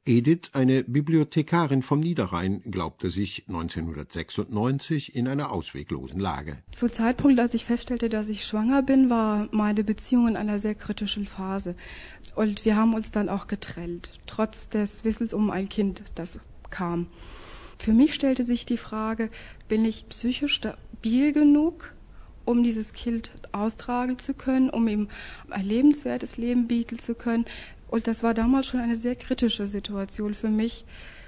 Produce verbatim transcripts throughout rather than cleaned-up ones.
Edith, eine Bibliothekarin vom Niederrhein, glaubte sich neunzehnhundertsechsundneunzig in einer ausweglosen Lage. Zum Zeitpunkt, als ich feststellte, dass ich schwanger bin, war meine Beziehung in einer sehr kritischen Phase. Und wir haben uns dann auch getrennt, trotz des Wissens um ein Kind, das kam. Für mich stellte sich die Frage, bin ich psychisch stabil genug, um dieses Kind austragen zu können, um ihm ein lebenswertes Leben bieten zu können. Und das war damals schon eine sehr kritische Situation für mich.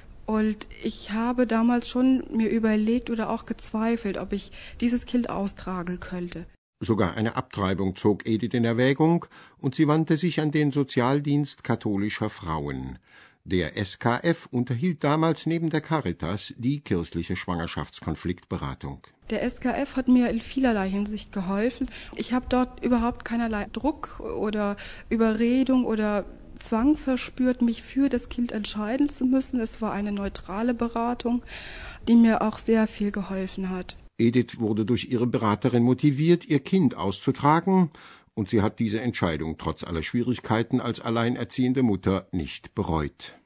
Und ich habe damals schon mir überlegt oder auch gezweifelt, ob ich dieses Kind austragen könnte. Sogar eine Abtreibung zog Edith in Erwägung, und sie wandte sich an den Sozialdienst katholischer Frauen. Der S K F unterhielt damals neben der Caritas die kirchliche Schwangerschaftskonfliktberatung. Der S K F hat mir in vielerlei Hinsicht geholfen. Ich habe dort überhaupt keinerlei Druck oder Überredung oder Zwang verspürt, mich für das Kind entscheiden zu müssen. Es war eine neutrale Beratung, die mir auch sehr viel geholfen hat. Edith wurde durch ihre Beraterin motiviert, ihr Kind auszutragen, und sie hat diese Entscheidung trotz aller Schwierigkeiten als alleinerziehende Mutter nicht bereut.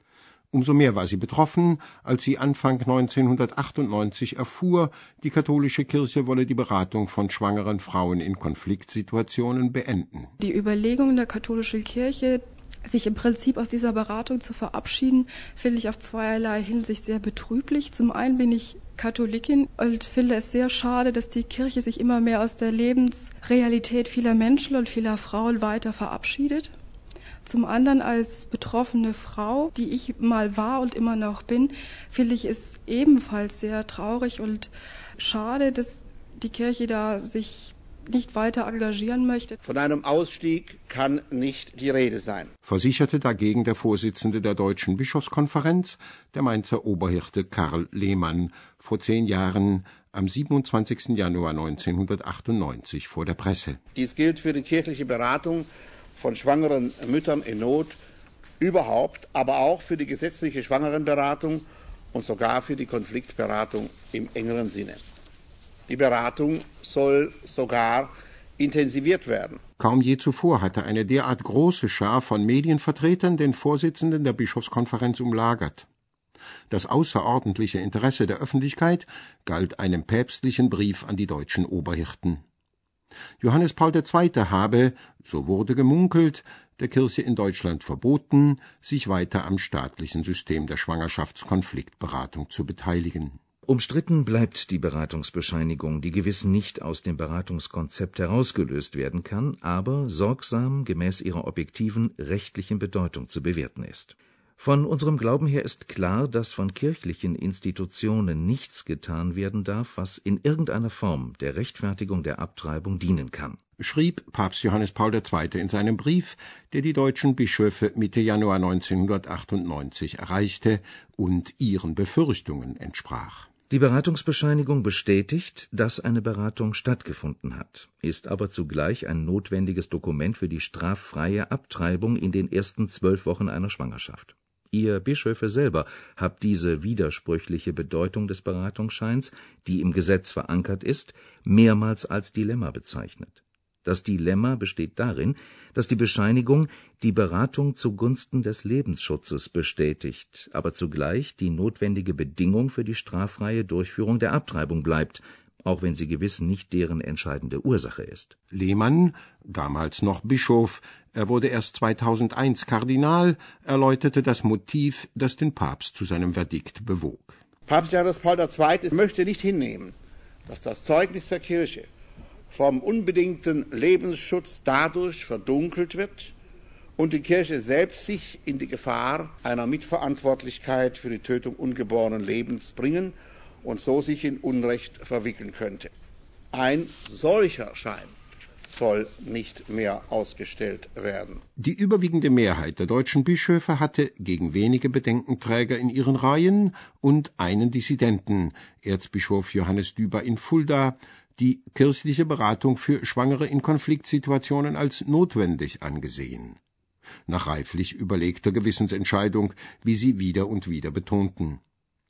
Umso mehr war sie betroffen, als sie Anfang neunzehnhundertachtundneunzig erfuhr, die katholische Kirche wolle die Beratung von schwangeren Frauen in Konfliktsituationen beenden. Die Überlegungen der katholischen Kirche, sich im Prinzip aus dieser Beratung zu verabschieden, finde ich auf zweierlei Hinsicht sehr betrüblich. Zum einen bin ich Katholikin und finde es sehr schade, dass die Kirche sich immer mehr aus der Lebensrealität vieler Menschen und vieler Frauen weiter verabschiedet. Zum anderen als betroffene Frau, die ich mal war und immer noch bin, finde ich es ebenfalls sehr traurig und schade, dass die Kirche da sich nicht weiter engagieren möchte. Von einem Ausstieg kann nicht die Rede sein, versicherte dagegen der Vorsitzende der Deutschen Bischofskonferenz, der Mainzer Oberhirte Karl Lehmann, vor zehn Jahren am siebenundzwanzigsten Januar neunzehnhundertachtundneunzig vor der Presse. Dies gilt für die kirchliche Beratung von schwangeren Müttern in Not überhaupt, aber auch für die gesetzliche Schwangerenberatung und sogar für die Konfliktberatung im engeren Sinne. Die Beratung soll sogar intensiviert werden. Kaum je zuvor hatte eine derart große Schar von Medienvertretern den Vorsitzenden der Bischofskonferenz umlagert. Das außerordentliche Interesse der Öffentlichkeit galt einem päpstlichen Brief an die deutschen Oberhirten. Johannes Paul der Zweite habe, so wurde gemunkelt, der Kirche in Deutschland verboten, sich weiter am staatlichen System der Schwangerschaftskonfliktberatung zu beteiligen. Umstritten bleibt die Beratungsbescheinigung, die gewiss nicht aus dem Beratungskonzept herausgelöst werden kann, aber sorgsam gemäß ihrer objektiven rechtlichen Bedeutung zu bewerten ist. Von unserem Glauben her ist klar, dass von kirchlichen Institutionen nichts getan werden darf, was in irgendeiner Form der Rechtfertigung der Abtreibung dienen kann, schrieb Papst Johannes Paul der Zweite in seinem Brief, der die deutschen Bischöfe Mitte Januar neunzehnhundertachtundneunzig erreichte und ihren Befürchtungen entsprach. Die Beratungsbescheinigung bestätigt, dass eine Beratung stattgefunden hat, ist aber zugleich ein notwendiges Dokument für die straffreie Abtreibung in den ersten zwölf Wochen einer Schwangerschaft. Ihr Bischöfe selber habt diese widersprüchliche Bedeutung des Beratungsscheins, die im Gesetz verankert ist, mehrmals als Dilemma bezeichnet. Das Dilemma besteht darin, dass die Bescheinigung die Beratung zugunsten des Lebensschutzes bestätigt, aber zugleich die notwendige Bedingung für die straffreie Durchführung der Abtreibung bleibt, auch wenn sie gewiss nicht deren entscheidende Ursache ist. Lehmann, damals noch Bischof, er wurde erst zweitausendeins Kardinal, erläuterte das Motiv, das den Papst zu seinem Verdikt bewog. Papst Johannes Paul der Zweite möchte nicht hinnehmen, dass das Zeugnis der Kirche vom unbedingten Lebensschutz dadurch verdunkelt wird und die Kirche selbst sich in die Gefahr einer Mitverantwortlichkeit für die Tötung ungeborenen Lebens bringen und so sich in Unrecht verwickeln könnte. Ein solcher Schein soll nicht mehr ausgestellt werden. Die überwiegende Mehrheit der deutschen Bischöfe hatte gegen wenige Bedenkenträger in ihren Reihen und einen Dissidenten, Erzbischof Johannes Düber in Fulda, die kirchliche Beratung für Schwangere in Konfliktsituationen als notwendig angesehen. Nach reiflich überlegter Gewissensentscheidung, wie sie wieder und wieder betonten.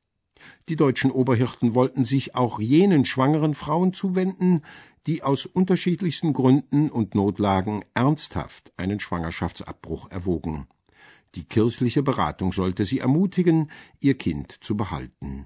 Die deutschen Oberhirten wollten sich auch jenen schwangeren Frauen zuwenden, die aus unterschiedlichsten Gründen und Notlagen ernsthaft einen Schwangerschaftsabbruch erwogen. Die kirchliche Beratung sollte sie ermutigen, ihr Kind zu behalten.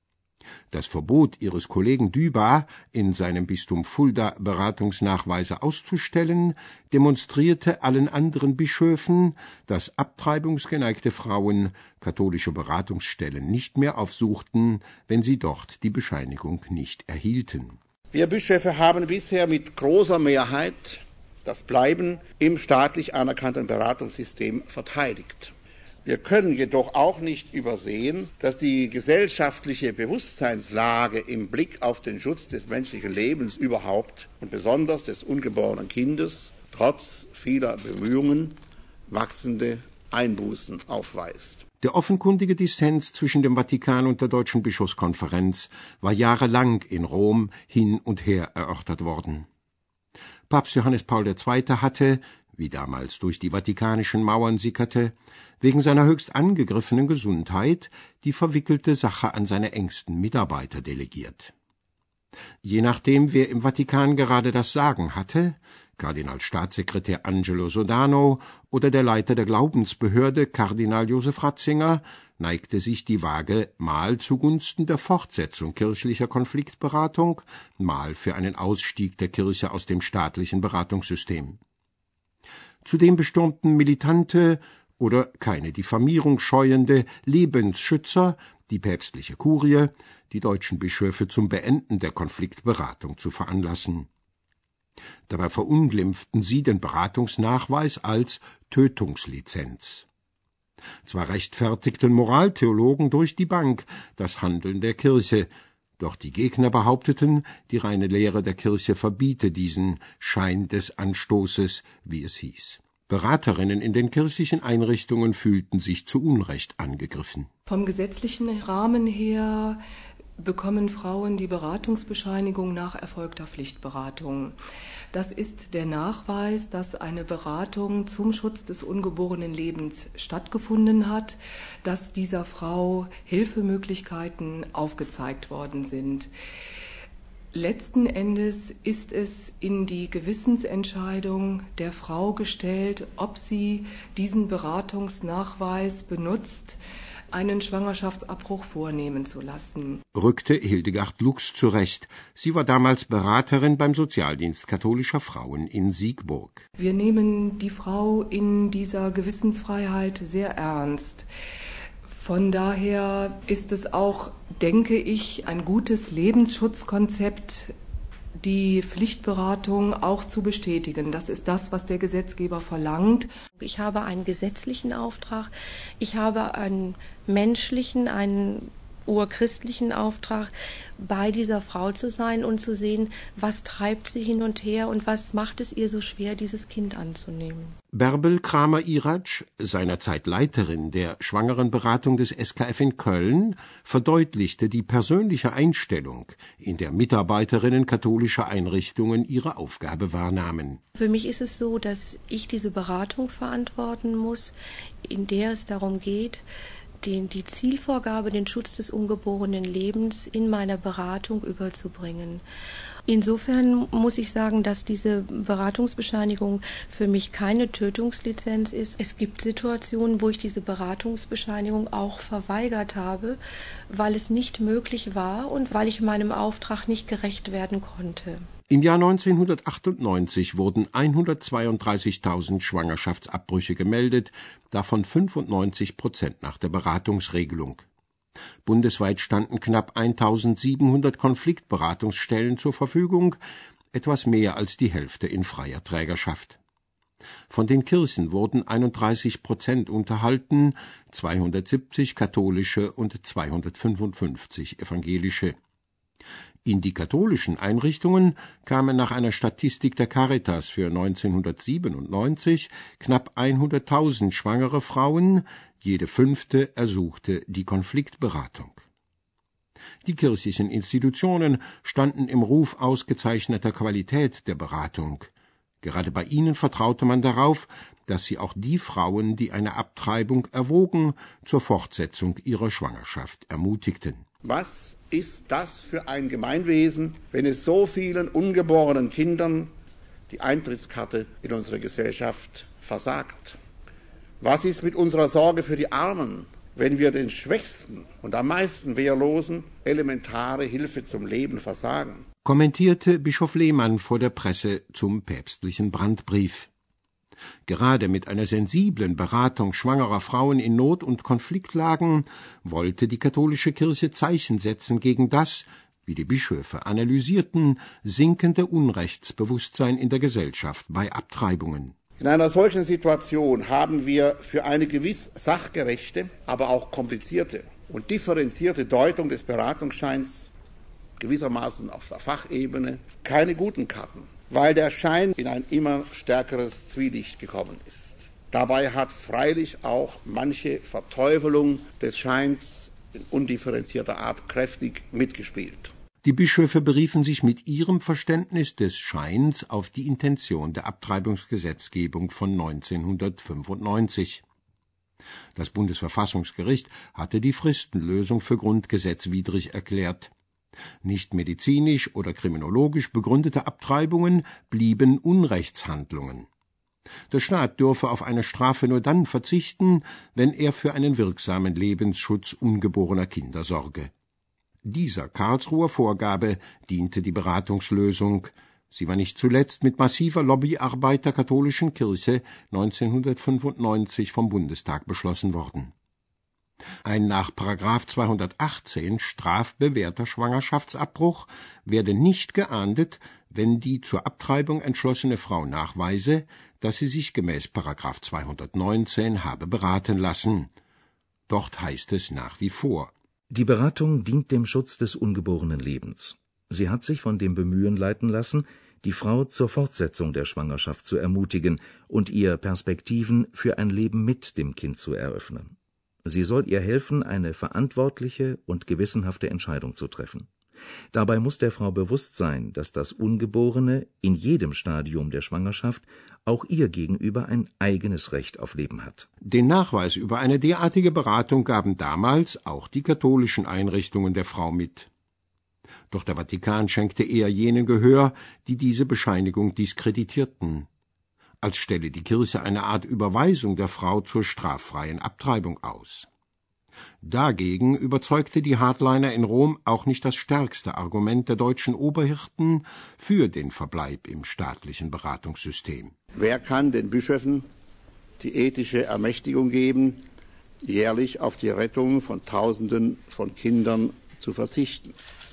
Das Verbot ihres Kollegen Düba, in seinem Bistum Fulda Beratungsnachweise auszustellen, demonstrierte allen anderen Bischöfen, dass abtreibungsgeneigte Frauen katholische Beratungsstellen nicht mehr aufsuchten, wenn sie dort die Bescheinigung nicht erhielten. Wir Bischöfe haben bisher mit großer Mehrheit das Bleiben im staatlich anerkannten Beratungssystem verteidigt. Wir können jedoch auch nicht übersehen, dass die gesellschaftliche Bewusstseinslage im Blick auf den Schutz des menschlichen Lebens überhaupt und besonders des ungeborenen Kindes trotz vieler Bemühungen wachsende Einbußen aufweist. Der offenkundige Dissens zwischen dem Vatikan und der Deutschen Bischofskonferenz war jahrelang in Rom hin und her erörtert worden. Papst Johannes Paul der Zweite hatte, wie damals durch die vatikanischen Mauern sickerte, wegen seiner höchst angegriffenen Gesundheit die verwickelte Sache an seine engsten Mitarbeiter delegiert. Je nachdem, wer im Vatikan gerade das Sagen hatte, Kardinalstaatssekretär Angelo Sodano oder der Leiter der Glaubensbehörde Kardinal Josef Ratzinger, neigte sich die Waage mal zugunsten der Fortsetzung kirchlicher Konfliktberatung, mal für einen Ausstieg der Kirche aus dem staatlichen Beratungssystem. Zudem bestürmten militante oder keine Diffamierung scheuende Lebensschützer die päpstliche Kurie, die deutschen Bischöfe zum Beenden der Konfliktberatung zu veranlassen. Dabei verunglimpften sie den Beratungsnachweis als Tötungslizenz. Zwar rechtfertigten Moraltheologen durch die Bank das Handeln der Kirche, doch die Gegner behaupteten, die reine Lehre der Kirche verbiete diesen Schein des Anstoßes, wie es hieß. Beraterinnen in den kirchlichen Einrichtungen fühlten sich zu Unrecht angegriffen. Vom gesetzlichen Rahmen her bekommen Frauen die Beratungsbescheinigung nach erfolgter Pflichtberatung. Das ist der Nachweis, dass eine Beratung zum Schutz des ungeborenen Lebens stattgefunden hat, dass dieser Frau Hilfemöglichkeiten aufgezeigt worden sind. Letzten Endes ist es in die Gewissensentscheidung der Frau gestellt, ob sie diesen Beratungsnachweis benutzt, einen Schwangerschaftsabbruch vornehmen zu lassen, rückte Hildegard Lux zurecht. Sie war damals Beraterin beim Sozialdienst katholischer Frauen in Siegburg. Wir nehmen die Frau in dieser Gewissensfreiheit sehr ernst. Von daher ist es auch, denke ich, ein gutes Lebensschutzkonzept, die Pflichtberatung auch zu bestätigen. Das ist das, was der Gesetzgeber verlangt. Ich habe einen gesetzlichen Auftrag, ich habe einen menschlichen, einen urchristlichen Auftrag, bei dieser Frau zu sein und zu sehen, was treibt sie hin und her und was macht es ihr so schwer, dieses Kind anzunehmen. Bärbel Kramer-Iratsch, seinerzeit Leiterin der Schwangerenberatung des S K F in Köln, verdeutlichte die persönliche Einstellung, in der Mitarbeiterinnen katholischer Einrichtungen ihre Aufgabe wahrnahmen. Für mich ist es so, dass ich diese Beratung verantworten muss, in der es darum geht, Den, die Zielvorgabe, den Schutz des ungeborenen Lebens in meiner Beratung überzubringen. Insofern muss ich sagen, dass diese Beratungsbescheinigung für mich keine Tötungslizenz ist. Es gibt Situationen, wo ich diese Beratungsbescheinigung auch verweigert habe, weil es nicht möglich war und weil ich meinem Auftrag nicht gerecht werden konnte. Im Jahr neunzehnhundertachtundneunzig wurden hundertzweiunddreißigtausend Schwangerschaftsabbrüche gemeldet, davon fünfundneunzig Prozent nach der Beratungsregelung. Bundesweit standen knapp eintausendsiebenhundert Konfliktberatungsstellen zur Verfügung, etwas mehr als die Hälfte in freier Trägerschaft. Von den Kirchen wurden einunddreißig Prozent unterhalten, zweihundertsiebzig katholische und zweihundertfünfundfünfzig evangelische. In die katholischen Einrichtungen kamen nach einer Statistik der Caritas für neunzehnhundertsiebenundneunzig knapp hunderttausend schwangere Frauen, jede fünfte ersuchte die Konfliktberatung. Die kirchlichen Institutionen standen im Ruf ausgezeichneter Qualität der Beratung. Gerade bei ihnen vertraute man darauf, dass sie auch die Frauen, die eine Abtreibung erwogen, zur Fortsetzung ihrer Schwangerschaft ermutigten. Was ist das für ein Gemeinwesen, wenn es so vielen ungeborenen Kindern die Eintrittskarte in unsere Gesellschaft versagt? Was ist mit unserer Sorge für die Armen, wenn wir den Schwächsten und am meisten Wehrlosen elementare Hilfe zum Leben versagen? Kommentierte Bischof Lehmann vor der Presse zum päpstlichen Brandbrief. Gerade mit einer sensiblen Beratung schwangerer Frauen in Not- und Konfliktlagen wollte die katholische Kirche Zeichen setzen gegen das, wie die Bischöfe analysierten, sinkende Unrechtsbewusstsein in der Gesellschaft bei Abtreibungen. In einer solchen Situation haben wir für eine gewiss sachgerechte, aber auch komplizierte und differenzierte Deutung des Beratungsscheins gewissermaßen auf der Fachebene keine guten Karten, weil der Schein in ein immer stärkeres Zwielicht gekommen ist. Dabei hat freilich auch manche Verteufelung des Scheins in undifferenzierter Art kräftig mitgespielt. Die Bischöfe beriefen sich mit ihrem Verständnis des Scheins auf die Intention der Abtreibungsgesetzgebung von neunzehnhundertfünfundneunzig. Das Bundesverfassungsgericht hatte die Fristenlösung für grundgesetzwidrig erklärt. Nicht medizinisch oder kriminologisch begründete Abtreibungen blieben Unrechtshandlungen. Der Staat dürfe auf eine Strafe nur dann verzichten, wenn er für einen wirksamen Lebensschutz ungeborener Kinder sorge. Dieser Karlsruher Vorgabe diente die Beratungslösung. Sie war nicht zuletzt mit massiver Lobbyarbeit der katholischen Kirche neunzehnhundertfünfundneunzig vom Bundestag beschlossen worden. Ein nach Paragraph zweihundertachtzehn strafbewährter Schwangerschaftsabbruch werde nicht geahndet, wenn die zur Abtreibung entschlossene Frau nachweise, dass sie sich gemäß Paragraph zweihundertneunzehn habe beraten lassen. Dort heißt es nach wie vor: Die Beratung dient dem Schutz des ungeborenen Lebens. Sie hat sich von dem Bemühen leiten lassen, die Frau zur Fortsetzung der Schwangerschaft zu ermutigen und ihr Perspektiven für ein Leben mit dem Kind zu eröffnen. Sie soll ihr helfen, eine verantwortliche und gewissenhafte Entscheidung zu treffen. Dabei muss der Frau bewusst sein, dass das Ungeborene in jedem Stadium der Schwangerschaft auch ihr gegenüber ein eigenes Recht auf Leben hat. Den Nachweis über eine derartige Beratung gaben damals auch die katholischen Einrichtungen der Frau mit. Doch der Vatikan schenkte eher jenen Gehör, die diese Bescheinigung diskreditierten, als stelle die Kirche eine Art Überweisung der Frau zur straffreien Abtreibung aus. Dagegen überzeugte die Hardliner in Rom auch nicht das stärkste Argument der deutschen Oberhirten für den Verbleib im staatlichen Beratungssystem. Wer kann den Bischöfen die ethische Ermächtigung geben, jährlich auf die Rettung von Tausenden von Kindern zu verzichten?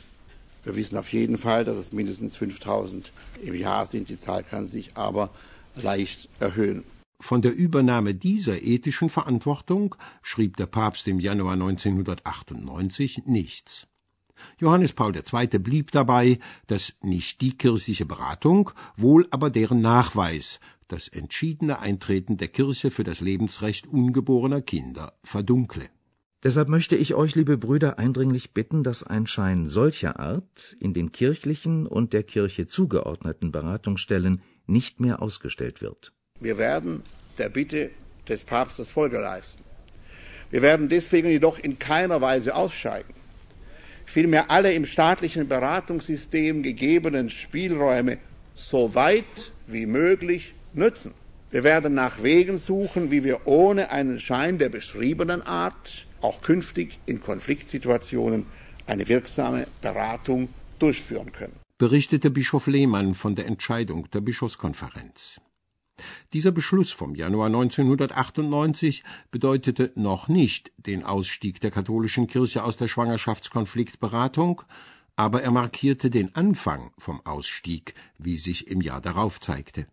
Wir wissen auf jeden Fall, dass es mindestens fünftausend im Jahr sind. Die Zahl kann sich aber leicht erhöhen. Von der Übernahme dieser ethischen Verantwortung schrieb der Papst im Januar neunzehnhundertachtundneunzig nichts. Johannes Paul der Zweite blieb dabei, dass nicht die kirchliche Beratung, wohl aber deren Nachweis das entschiedene Eintreten der Kirche für das Lebensrecht ungeborener Kinder verdunkle. Deshalb möchte ich euch, liebe Brüder, eindringlich bitten, dass ein Schein solcher Art in den kirchlichen und der Kirche zugeordneten Beratungsstellen nicht mehr ausgestellt wird. Wir werden der Bitte des Papstes Folge leisten. Wir werden deswegen jedoch in keiner Weise aussteigen. Vielmehr alle im staatlichen Beratungssystem gegebenen Spielräume so weit wie möglich nutzen. Wir werden nach Wegen suchen, wie wir ohne einen Schein der beschriebenen Art auch künftig in Konfliktsituationen eine wirksame Beratung durchführen können, berichtete Bischof Lehmann von der Entscheidung der Bischofskonferenz. Dieser Beschluss vom Januar neunzehnhundertachtundneunzig bedeutete noch nicht den Ausstieg der katholischen Kirche aus der Schwangerschaftskonfliktberatung, aber er markierte den Anfang vom Ausstieg, wie sich im Jahr darauf zeigte.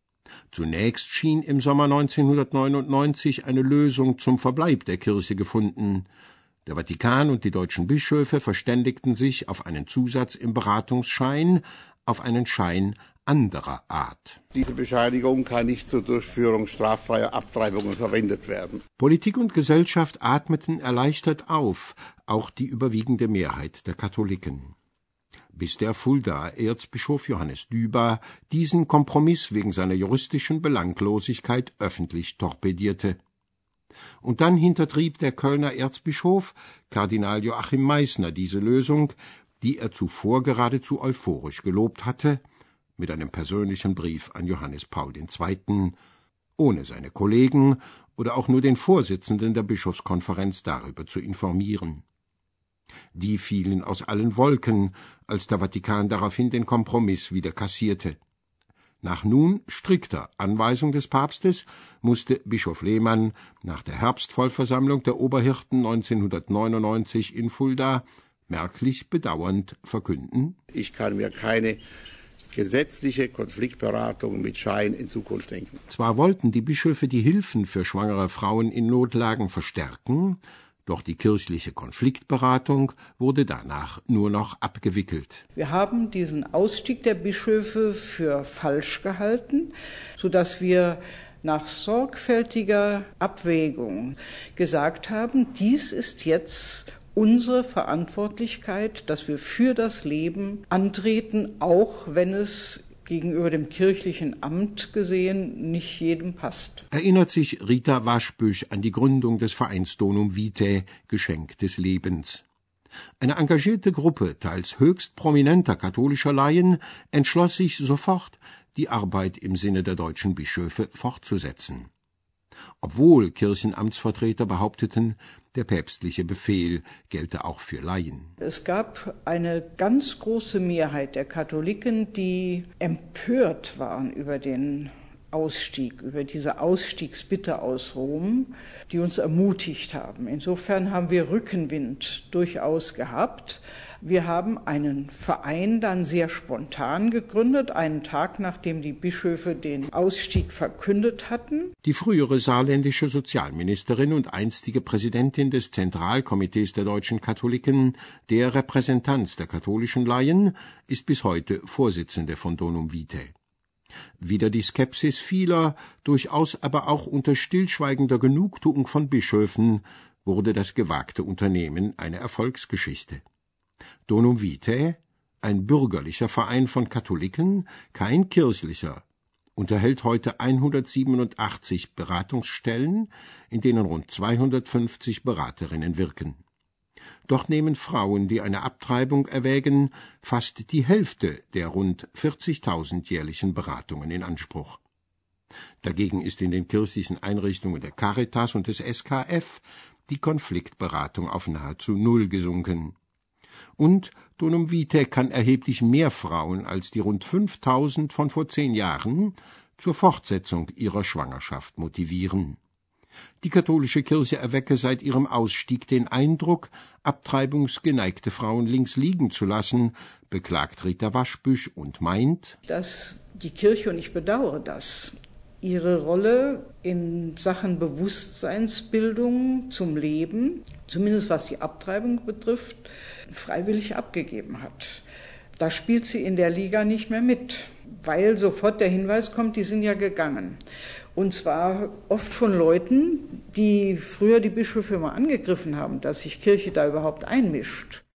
Zunächst schien im Sommer neunzehnhundertneunundneunzig eine Lösung zum Verbleib der Kirche gefunden. Der Vatikan und die deutschen Bischöfe verständigten sich auf einen Zusatz im Beratungsschein, auf einen Schein anderer Art. Diese Bescheinigung kann nicht zur Durchführung straffreier Abtreibungen verwendet werden. Politik und Gesellschaft atmeten erleichtert auf, auch die überwiegende Mehrheit der Katholiken. Bis der Fuldaer Erzbischof Johannes Düber diesen Kompromiss wegen seiner juristischen Belanglosigkeit öffentlich torpedierte. Und dann hintertrieb der Kölner Erzbischof, Kardinal Joachim Meissner, diese Lösung, die er zuvor geradezu euphorisch gelobt hatte, mit einem persönlichen Brief an Johannes Paul der Zweite. ohne seine Kollegen oder auch nur den Vorsitzenden der Bischofskonferenz darüber zu informieren. Die fielen aus allen Wolken, als der Vatikan daraufhin den Kompromiss wieder kassierte. Nach nun strikter Anweisung des Papstes musste Bischof Lehmann nach der Herbstvollversammlung der Oberhirten neunzehnhundertneunundneunzig in Fulda merklich bedauernd verkünden: Ich kann mir keine gesetzliche Konfliktberatung mit Schein in Zukunft denken. Zwar wollten die Bischöfe die Hilfen für schwangere Frauen in Notlagen verstärken, doch die kirchliche Konfliktberatung wurde danach nur noch abgewickelt. Wir haben diesen Ausstieg der Bischöfe für falsch gehalten, sodass wir nach sorgfältiger Abwägung gesagt haben, dies ist jetzt unsere Verantwortlichkeit, dass wir für das Leben antreten, auch wenn es gegenüber dem kirchlichen Amt gesehen nicht jedem passt. Erinnert sich Rita Waschbüsch an die Gründung des Vereins Donum Vitae, Geschenk des Lebens. Eine engagierte Gruppe teils höchst prominenter katholischer Laien entschloss sich sofort, die Arbeit im Sinne der deutschen Bischöfe fortzusetzen. Obwohl Kirchenamtsvertreter behaupteten, der päpstliche Befehl gelte auch für Laien. Es gab eine ganz große Mehrheit der Katholiken, die empört waren über den Ausstieg, über diese Ausstiegsbitte aus Rom, die uns ermutigt haben. Insofern haben wir Rückenwind durchaus gehabt. Wir haben einen Verein dann sehr spontan gegründet, einen Tag nachdem die Bischöfe den Ausstieg verkündet hatten. Die frühere saarländische Sozialministerin und einstige Präsidentin des Zentralkomitees der deutschen Katholiken, der Repräsentanz der katholischen Laien, ist bis heute Vorsitzende von Donum Vitae. Wieder die Skepsis vieler, durchaus aber auch unter stillschweigender Genugtuung von Bischöfen, wurde das gewagte Unternehmen eine Erfolgsgeschichte. Donum Vitae, ein bürgerlicher Verein von Katholiken, kein kirchlicher, unterhält heute hundertsiebenundachtzig Beratungsstellen, in denen rund zweihundertfünfzig Beraterinnen wirken. Dort nehmen Frauen, die eine Abtreibung erwägen, fast die Hälfte der rund vierzigtausend jährlichen Beratungen in Anspruch. Dagegen ist in den kirchlichen Einrichtungen der Caritas und des S K F die Konfliktberatung auf nahezu null gesunken. Und Donum Vitae kann erheblich mehr Frauen als die rund fünftausend von vor zehn Jahren zur Fortsetzung ihrer Schwangerschaft motivieren. Die katholische Kirche erwecke seit ihrem Ausstieg den Eindruck, abtreibungsgeneigte Frauen links liegen zu lassen, beklagt Rita Waschbüsch und meint, dass die Kirche, und ich bedauere das, ihre Rolle in Sachen Bewusstseinsbildung zum Leben, zumindest was die Abtreibung betrifft, freiwillig abgegeben hat. Da spielt sie in der Liga nicht mehr mit, weil sofort der Hinweis kommt, die sind ja gegangen. Und zwar oft von Leuten, die früher die Bischöfe immer angegriffen haben, dass sich Kirche da überhaupt einmischt.